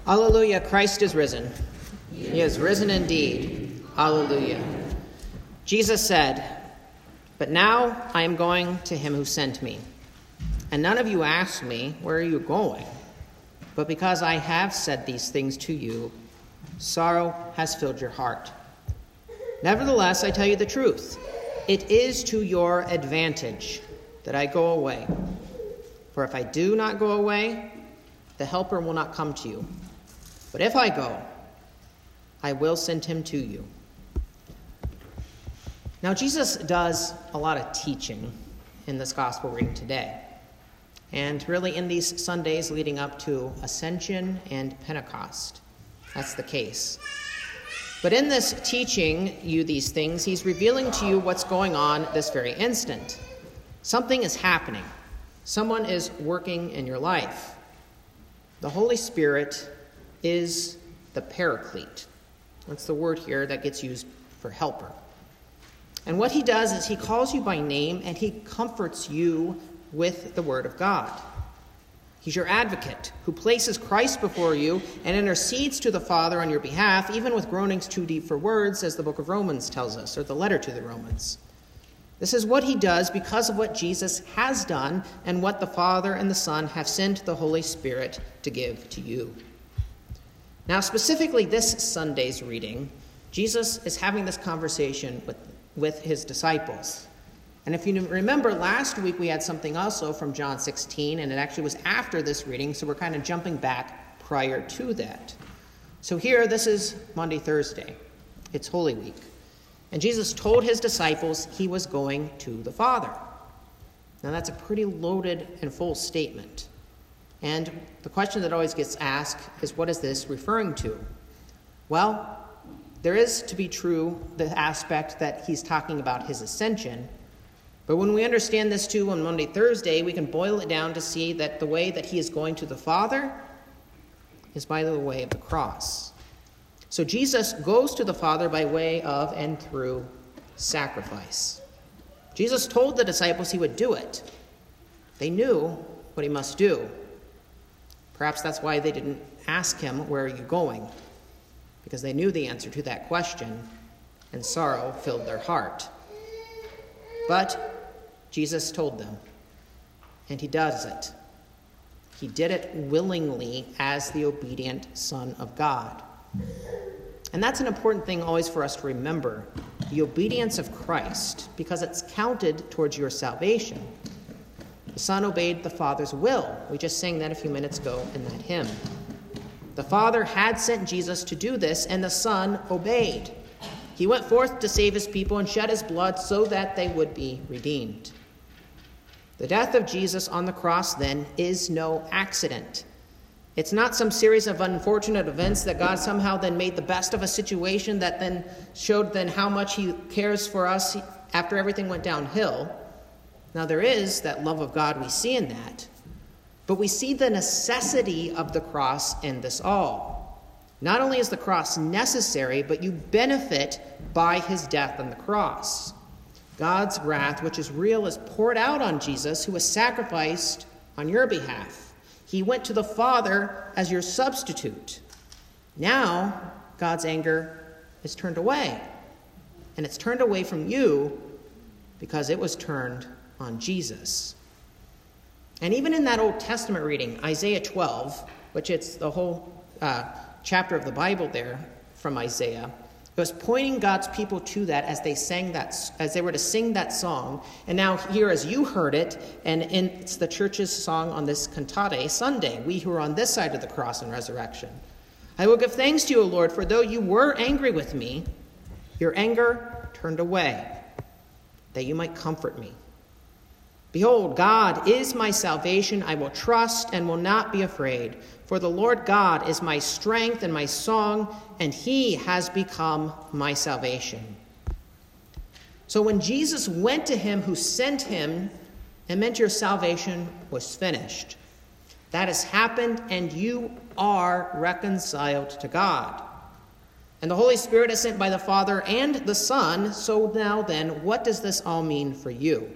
Hallelujah, Christ is risen. He is risen indeed. Hallelujah. Jesus said, "But now I am going to him who sent me. And none of you ask me, 'Where are you going?' But because I have said these things to you, sorrow has filled your heart. Nevertheless, I tell you the truth. It is to your advantage that I go away. For if I do not go away, the Helper will not come to you. But if I go, I will send him to you." Now, Jesus does a lot of teaching in this gospel reading today, and really in these Sundays leading up to Ascension and Pentecost. That's the case. But in this teaching you these things, he's revealing to you what's going on this very instant. Something is happening. Someone is working in your life. The Holy Spirit is the Paraclete. That's the word here that gets used for helper. And what he does is he calls you by name and he comforts you with the word of God. He's your advocate who places Christ before you and intercedes to the Father on your behalf, even with groanings too deep for words, as the book of Romans tells us, or the letter to the Romans. This is what he does because of what Jesus has done and what the Father and the Son have sent the Holy Spirit to give to you. Now, specifically this Sunday's reading, Jesus is having this conversation with his disciples. And if you remember, last week we had something also from John 16, and it actually was after this reading, so we're kind of jumping back prior to that. So here, this is Monday, Thursday. It's Holy Week. And Jesus told his disciples he was going to the Father. Now that's a pretty loaded and full statement. And the question that always gets asked is, what is this referring to? Well, there is to be true the aspect that he's talking about his ascension. But when we understand this too on Monday, Thursday, we can boil it down to see that the way that he is going to the Father is by the way of the cross. So Jesus goes to the Father by way of and through sacrifice. Jesus told the disciples he would do it. They knew what he must do. Perhaps that's why they didn't ask him, "Where are you going?" Because they knew the answer to that question, and sorrow filled their heart. But Jesus told them, and he does it. He did it willingly as the obedient Son of God. And that's an important thing always for us to remember, the obedience of Christ, because it's counted towards your salvation. The Son obeyed the Father's will. We just sang that a few minutes ago in that hymn. The Father had sent Jesus to do this, and the Son obeyed. He went forth to save his people and shed his blood so that they would be redeemed. The death of Jesus on the cross, then, is no accident. It's not some series of unfortunate events that God somehow then made the best of a situation that then showed then how much he cares for us after everything went downhill. Now, there is that love of God we see in that. But we see the necessity of the cross in this all. Not only is the cross necessary, but you benefit by his death on the cross. God's wrath, which is real, is poured out on Jesus, who was sacrificed on your behalf. He went to the Father as your substitute. Now, God's anger is turned away. And it's turned away from you because it was turned on Jesus. And even in that Old Testament reading, Isaiah 12, which it's the whole chapter of the Bible there from Isaiah, it was pointing God's people to that as they were to sing that song. And now here, as you heard it, and it's the church's song on this Cantate Sunday, we who are on this side of the cross and resurrection. "I will give thanks to you, O Lord, for though you were angry with me, your anger turned away, that you might comfort me. Behold, God is my salvation. I will trust and will not be afraid. For the Lord God is my strength and my song, and he has become my salvation." So when Jesus went to him who sent him, it meant your salvation was finished. That has happened, and you are reconciled to God. And the Holy Spirit is sent by the Father and the Son. So now then, what does this all mean for you?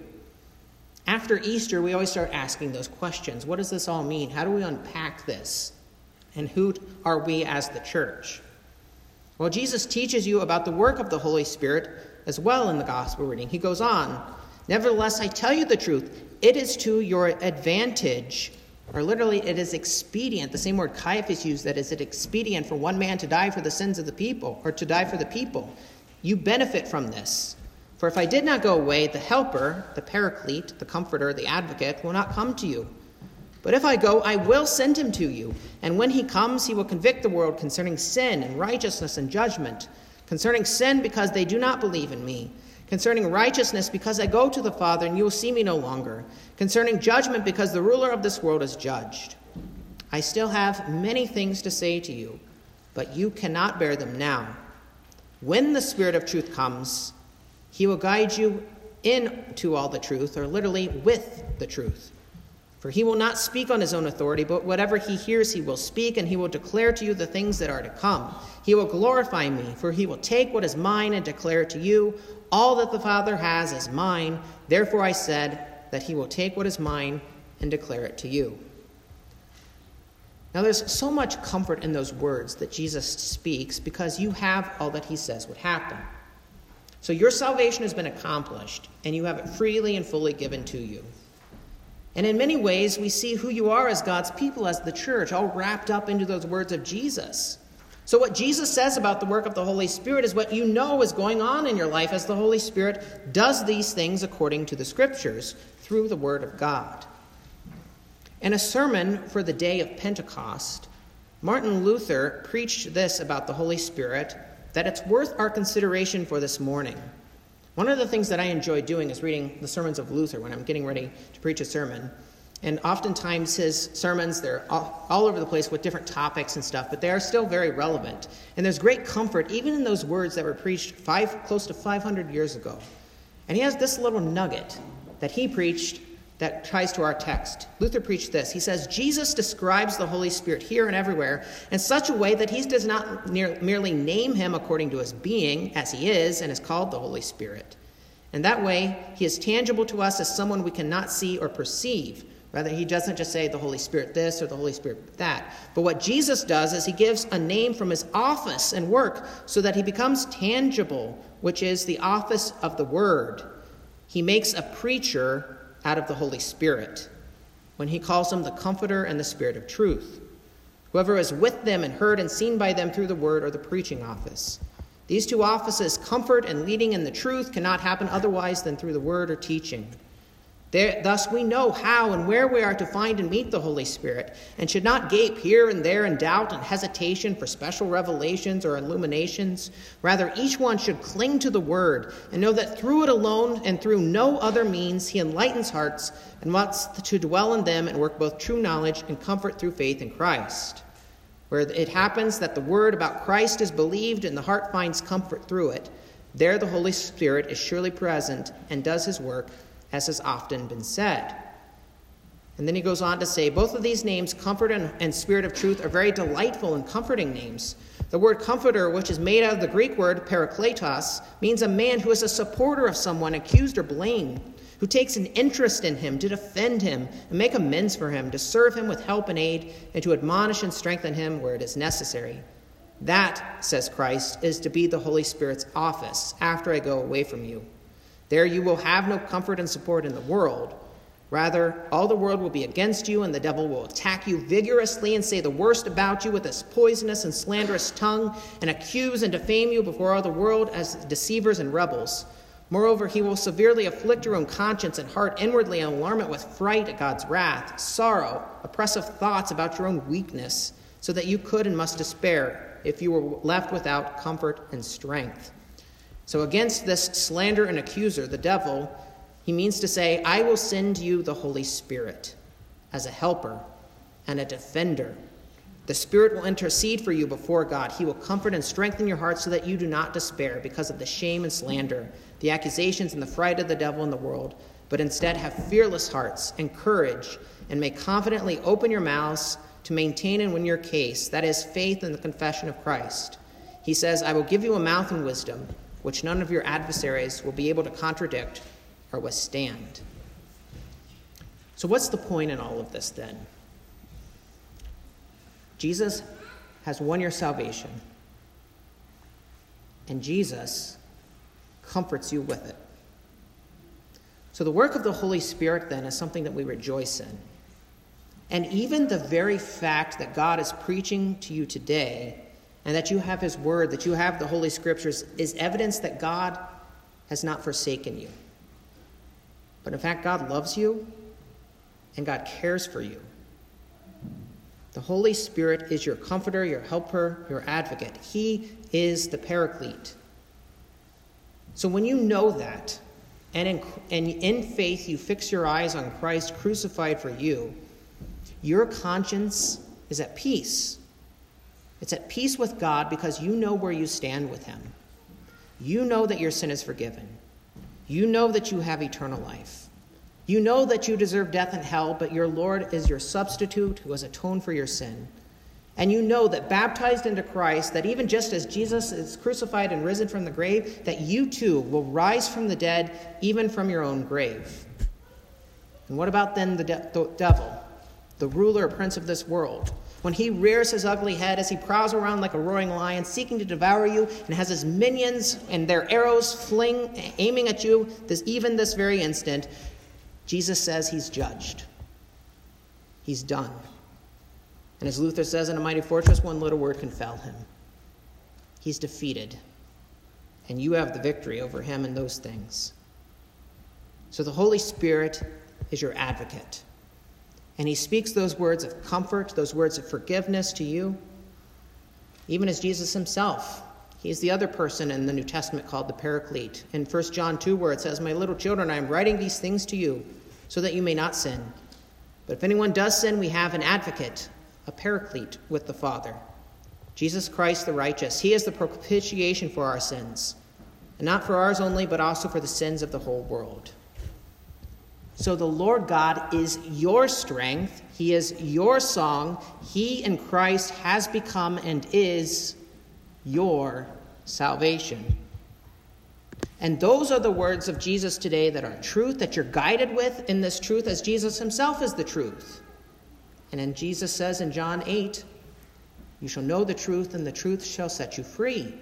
After Easter, we always start asking those questions. What does this all mean? How do we unpack this? And who are we as the church? Well, Jesus teaches you about the work of the Holy Spirit as well in the gospel reading. He goes on, "Nevertheless, I tell you the truth, it is to your advantage," or literally, it is expedient. The same word Caiaphas used, that is it expedient for one man to die for the sins of the people, or to die for the people. You benefit from this. For if I did not go away, the helper, the paraclete, the comforter, the advocate, will not come to you. But if I go, I will send him to you. And when he comes, he will convict the world concerning sin and righteousness and judgment. Concerning sin, because they do not believe in me. Concerning righteousness, because I go to the Father, and you will see me no longer. Concerning judgment, because the ruler of this world is judged. I still have many things to say to you, but you cannot bear them now. When the Spirit of truth comes, he will guide you into all the truth, or literally with the truth. For he will not speak on his own authority, but whatever he hears he will speak, and he will declare to you the things that are to come. He will glorify me, for he will take what is mine and declare it to you. All that the Father has is mine. Therefore I said that he will take what is mine and declare it to you. Now there's so much comfort in those words that Jesus speaks because you have all that he says would happen. So your salvation has been accomplished, and you have it freely and fully given to you. And in many ways, we see who you are as God's people, as the church, all wrapped up into those words of Jesus. So what Jesus says about the work of the Holy Spirit is what you know is going on in your life as the Holy Spirit does these things according to the Scriptures through the Word of God. In a sermon for the day of Pentecost, Martin Luther preached this about the Holy Spirit, that it's worth our consideration for this morning. One of the things that I enjoy doing is reading the sermons of Luther when I'm getting ready to preach a sermon. And oftentimes his sermons, they're all over the place with different topics and stuff, but they are still very relevant. And there's great comfort even in those words that were preached close to 500 years ago. And he has this little nugget that he preached that ties to our text. Luther preached this. He says, Jesus describes the Holy Spirit here and everywhere in such a way that he does not merely name him according to his being, as he is and is called the Holy Spirit. And that way, he is tangible to us as someone we cannot see or perceive. Rather, he doesn't just say the Holy Spirit this or the Holy Spirit that. But what Jesus does is he gives a name from his office and work so that he becomes tangible, which is the office of the Word. He makes a preacher out of the Holy Spirit when he calls him the Comforter and the Spirit of truth. Whoever is with them and heard and seen by them through the Word or the preaching office. These two offices, comfort and leading in the truth, cannot happen otherwise than through the Word or teaching. Thus we know how and where we are to find and meet the Holy Spirit, and should not gape here and there in doubt and hesitation for special revelations or illuminations. Rather, each one should cling to the Word and know that through it alone and through no other means he enlightens hearts and wants to dwell in them and work both true knowledge and comfort through faith in Christ. Where it happens that the word about Christ is believed and the heart finds comfort through it, there the Holy Spirit is surely present and does his work, as has often been said. And then he goes on to say, both of these names, Comfort and Spirit of Truth, are very delightful and comforting names. The word comforter, which is made out of the Greek word parakletos, means a man who is a supporter of someone accused or blamed, who takes an interest in him to defend him and make amends for him, to serve him with help and aid, and to admonish and strengthen him where it is necessary. That, says Christ, is to be the Holy Spirit's office after I go away from you. There you will have no comfort and support in the world. Rather, all the world will be against you, and the devil will attack you vigorously and say the worst about you with his poisonous and slanderous tongue, and accuse and defame you before all the world as deceivers and rebels. Moreover, he will severely afflict your own conscience and heart inwardly and alarm it with fright at God's wrath, sorrow, oppressive thoughts about your own weakness, so that you could and must despair if you were left without comfort and strength. So against this slander and accuser, the devil, he means to say, I will send you the Holy Spirit as a helper and a defender. The Spirit will intercede for you before God. He will comfort and strengthen your heart so that you do not despair because of the shame and slander, the accusations and the fright of the devil in the world, but instead have fearless hearts and courage and may confidently open your mouths to maintain and win your case, that is, faith in the confession of Christ. He says, I will give you a mouth and wisdom, which none of your adversaries will be able to contradict or withstand. So what's the point in all of this then? Jesus has won your salvation, and Jesus comforts you with it. So the work of the Holy Spirit, then, is something that we rejoice in. And even the very fact that God is preaching to you today, and that you have his word, that you have the Holy Scriptures, is evidence that God has not forsaken you. But in fact, God loves you, and God cares for you. The Holy Spirit is your comforter, your helper, your advocate. He is the Paraclete. So when you know that, and in faith you fix your eyes on Christ crucified for you, your conscience is at peace. It's at peace with God because you know where you stand with him. You know that your sin is forgiven. You know that you have eternal life. You know that you deserve death and hell, but your Lord is your substitute who has atoned for your sin. And you know that baptized into Christ, that even just as Jesus is crucified and risen from the grave, that you too will rise from the dead, even from your own grave. And what about then the devil, the ruler or prince of this world? When he rears his ugly head as he prowls around like a roaring lion, seeking to devour you, and has his minions and their arrows aiming at you even this very instant, Jesus says he's judged. He's done. And as Luther says in A Mighty Fortress, one little word can fell him. He's defeated. And you have the victory over him and those things. So the Holy Spirit is your advocate. And he speaks those words of comfort, those words of forgiveness to you, even as Jesus himself. He's the other person in the New Testament called the Paraclete. In 1 John 2, where it says, "My little children, I am writing these things to you so that you may not sin. But if anyone does sin, we have an advocate, a Paraclete with the Father, Jesus Christ the righteous. He is the propitiation for our sins, and not for ours only, but also for the sins of the whole world." So the Lord God is your strength. He is your song. He in Christ has become and is your salvation. And those are the words of Jesus today that are truth, that you're guided with in this truth, as Jesus himself is the truth. And then Jesus says in John 8, "You shall know the truth, and the truth shall set you free."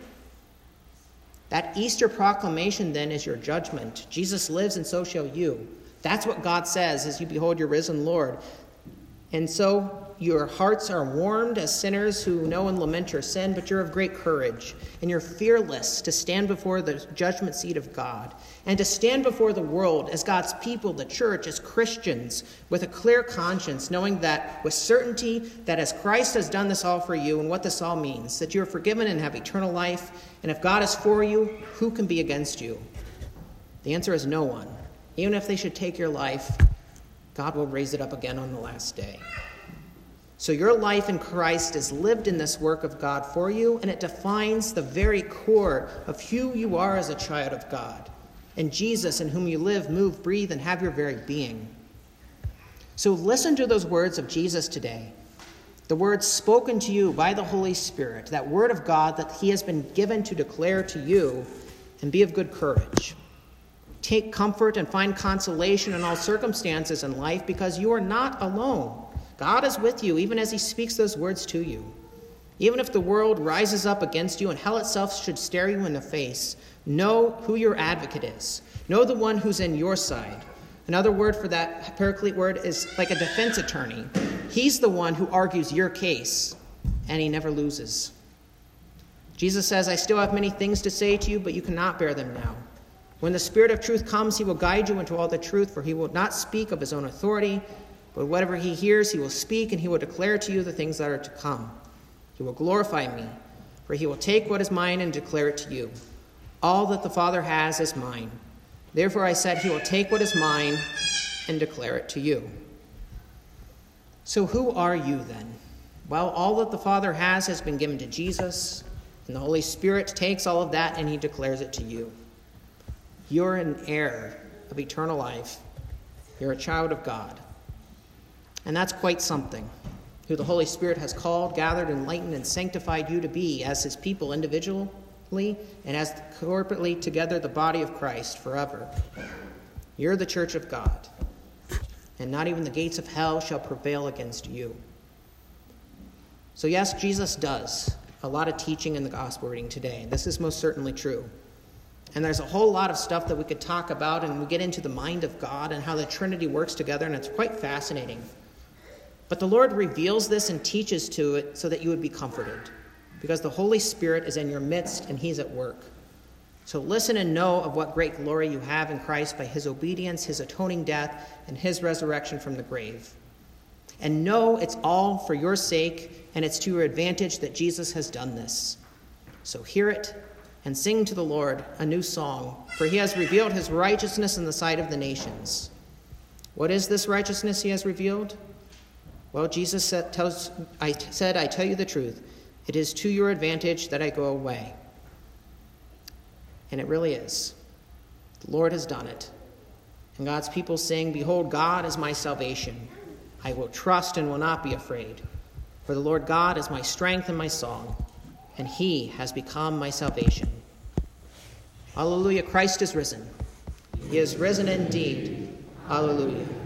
That Easter proclamation then is your judgment. Jesus lives, and so shall you. That's what God says as you behold your risen Lord. And so your hearts are warmed as sinners who know and lament your sin, but you're of great courage, and you're fearless to stand before the judgment seat of God, and to stand before the world as God's people, the church, as Christians, with a clear conscience, knowing that with certainty that as Christ has done this all for you, and what this all means, that you're forgiven and have eternal life, and if God is for you, who can be against you? The answer is no one. Even if they should take your life, God will raise it up again on the last day. So your life in Christ is lived in this work of God for you, and it defines the very core of who you are as a child of God, and Jesus in whom you live, move, breathe, and have your very being. So listen to those words of Jesus today, the words spoken to you by the Holy Spirit, that word of God that he has been given to declare to you, and be of good courage. Take comfort and find consolation in all circumstances in life, because you are not alone. God is with you, even as he speaks those words to you. Even if the world rises up against you and hell itself should stare you in the face, know who your advocate is. Know the one who's in your side. Another word for that Paraclete word is like a defense attorney. He's the one who argues your case, and he never loses. Jesus says, "I still have many things to say to you, but you cannot bear them now. When the Spirit of truth comes, he will guide you into all the truth, for he will not speak of his own authority, but whatever he hears, he will speak, and he will declare to you the things that are to come. He will glorify me, for he will take what is mine and declare it to you. All that the Father has is mine. Therefore I said he will take what is mine and declare it to you." So who are you then? Well, all that the Father has been given to Jesus, and the Holy Spirit takes all of that and he declares it to you. You're an heir of eternal life. You're a child of God. And that's quite something, who the Holy Spirit has called, gathered, enlightened, and sanctified you to be as his people individually and as corporately together the body of Christ forever. You're the church of God, and not even the gates of hell shall prevail against you. So yes, Jesus does a lot of teaching in the gospel reading today. This is most certainly true. And there's a whole lot of stuff that we could talk about, and we get into the mind of God and how the Trinity works together, and it's quite fascinating. But the Lord reveals this and teaches to it so that you would be comforted, because the Holy Spirit is in your midst and he's at work. So listen and know of what great glory you have in Christ by his obedience, his atoning death, and his resurrection from the grave. And know it's all for your sake, and it's to your advantage that Jesus has done this. So hear it and sing to the Lord a new song, for he has revealed his righteousness in the sight of the nations. What is this righteousness he has revealed? Well, Jesus said, I tell you the truth. It is to your advantage that I go away. And it really is. The Lord has done it. And God's people sing, behold, God is my salvation. I will trust and will not be afraid. For the Lord God is my strength and my song, and he has become my salvation. Hallelujah, Christ is risen. He is risen indeed. Hallelujah.